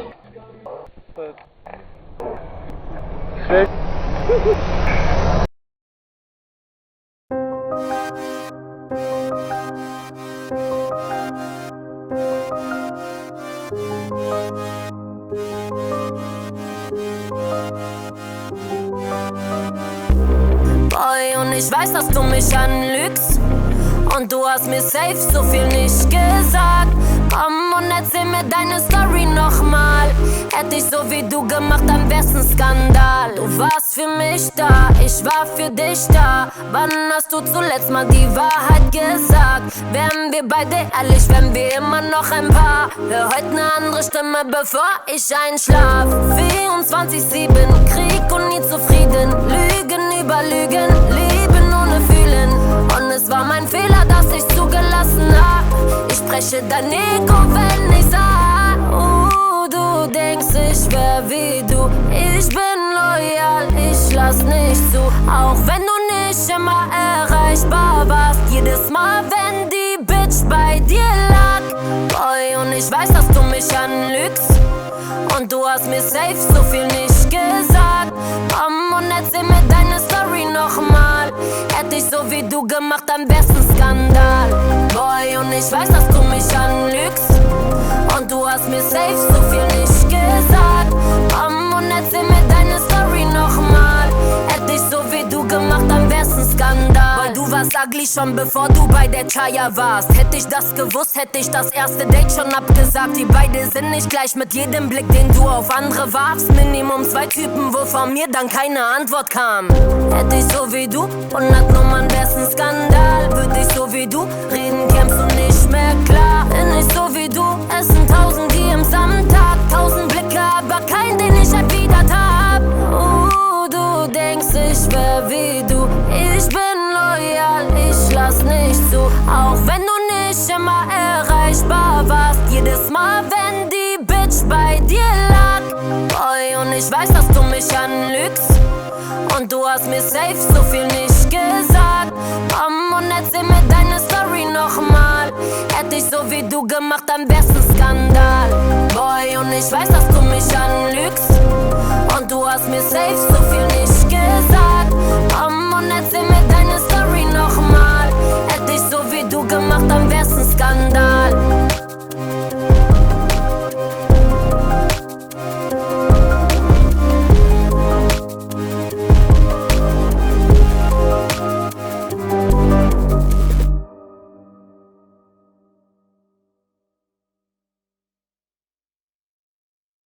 Boy, und ich weiß, dass du mich anlügst. Und du hast mir safe so viel nicht gesagt. Komm und erzähl mir deine Story nochmal. Hätte ich so wie du gemacht, am besten Skandal. Du warst für mich da, ich war für dich da. Wann hast du zuletzt mal die Wahrheit gesagt? Wären wir beide ehrlich, wären wir immer noch ein Paar. Hör heute eine andere Stimme, bevor ich einschlaf. 24/7, Krieg und nie zufrieden. Lügen über Lügen, Leben ohne Fühlen. Und es war mein Fehler, dass ich zugelassen hab. Ich spreche dein Ego, wenn ich sag, du denkst, ich wär wie du. Ich bin loyal, ich lass nicht zu. Auch wenn du nicht immer erreichbar warst. Jedes Mal, wenn die Bitch bei dir lag. Boy, und ich weiß, dass du mich anlügst. Und du hast mir safe so viel nicht gesagt. Komm und erzähl mir deine Story nochmal. Hätte ich so wie du gemacht, am besten Skandal. Boy, und ich weiß, dass du mich anlügst. Und du hast mir safe so viel nicht gesagt. Komm und erzähl mir deine Story nochmal. Hätte ich so wie du gemacht, am besten Skandal. Boy, du warst ugly schon bevor du bei der Chaya warst. Hätte ich das gewusst, hätte ich das erste Date schon abgesagt. Die beide sind nicht gleich, mit jedem Blick, den du auf andere warfst. Minimum 2 Typen, wo von mir dann keine Antwort kam. Hätte ich so wie du 100 Nummern, besten Skandal. Würde ich so wie du reden, kämpfst du nicht mehr klar. Bin ich so wie du, es sind 1000 DMs am Tag. 1000 Blicke, aber kein, den ich erwidert hab. Du denkst, ich wär wie du. Ich bin loyal, ich lass nicht zu. Auch wenn du nicht immer erreichbar warst. Jedes Mal, wenn die Bitch bei dir lag. Boy, und ich weiß, dass du mich anlügst. Und du hast mir safe so viel nicht gesagt. Komm und erzähl mir deine Story nochmal. Hätte ich so wie du gemacht, am besten Skandal. Boy,